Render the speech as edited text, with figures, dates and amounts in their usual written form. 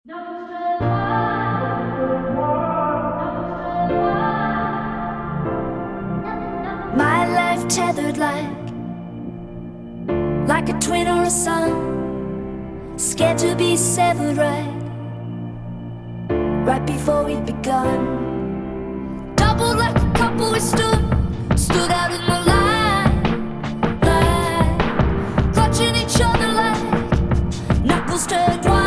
My life tethered like a twin or a son, scared to be severed right before we'd begun. Doubled like a couple we stood out in the light, clutching each other like knuckles turned wide.